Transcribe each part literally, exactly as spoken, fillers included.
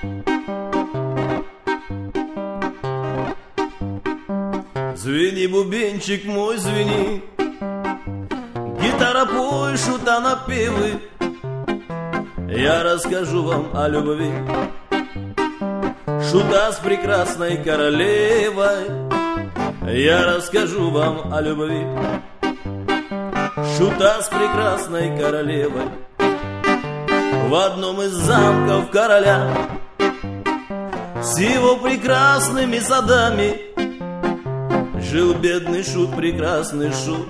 Звени, бубенчик мой, звени, гитара, пой, шута, напевы. Я расскажу вам о любви. Шута с прекрасной королевой. Я расскажу вам о любви. Шута с прекрасной королевой. В одном из замков короля с его прекрасными садами жил бедный шут, прекрасный шут.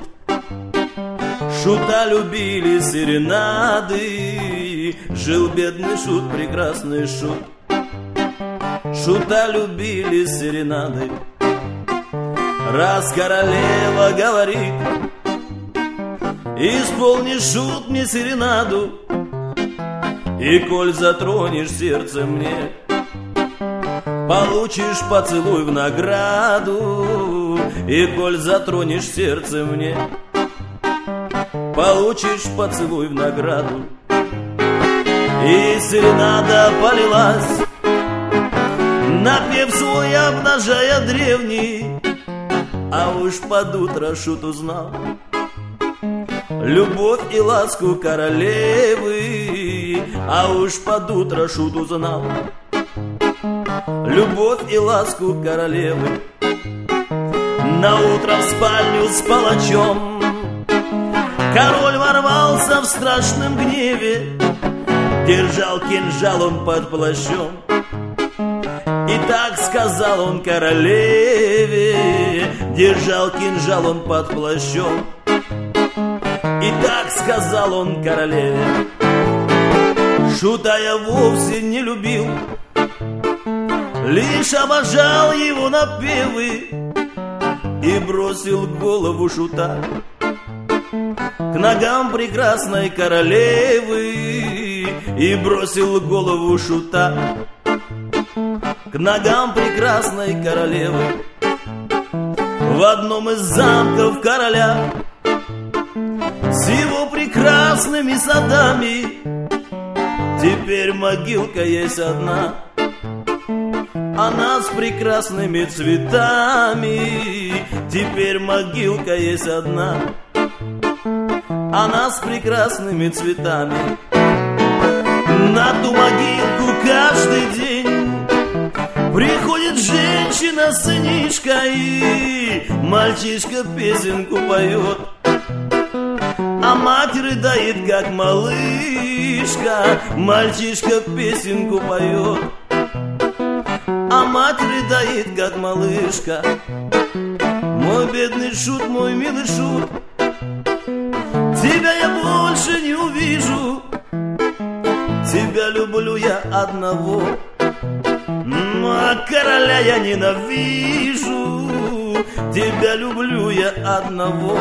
Шута любили серенады. Жил бедный шут, прекрасный шут. Шута любили серенады. Раз королева говорит: исполни, шут, мне серенаду, и коль затронешь сердце мне, получишь поцелуй в награду. И коль затронешь сердце мне, получишь поцелуй в награду. И серенада полилась, напев свой обнажая древний. А уж под утро шут узнал любовь и ласку королевы. А уж под утро шут узнал любовь и ласку королевы. Наутро в спальню с палачом король ворвался в страшном гневе. Держал кинжал он под плащом, и так сказал он королеве. Держал кинжал он под плащом, и так сказал он королеве: шута я вовсе не любил, лишь обожал его напевы. И бросил голову шута к ногам прекрасной королевы. И бросил голову шута к ногам прекрасной королевы. В одном из замков короля с его прекрасными садами теперь могилка есть одна, она с прекрасными цветами. Теперь могилка есть одна, она с прекрасными цветами. На ту могилку каждый день приходит женщина с сынишкой, мальчишка песенку поет, а мать рыдает, как малышка. Мальчишка песенку поет, а мать рыдает, как малышка. Мой бедный шут, мой милый шут, тебя я больше не увижу. Тебя люблю я одного, а короля я ненавижу. Тебя люблю я одного,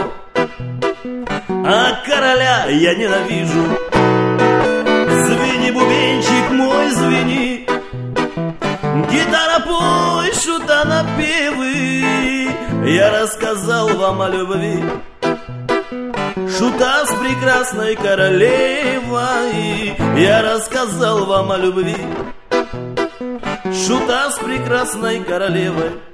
а короля я ненавижу. Звени, бубенчик мой, звени, гитара, пой, шута, напевы. Я рассказал вам о любви. Шута с прекрасной королевой. Я рассказал вам о любви. Шута с прекрасной королевой.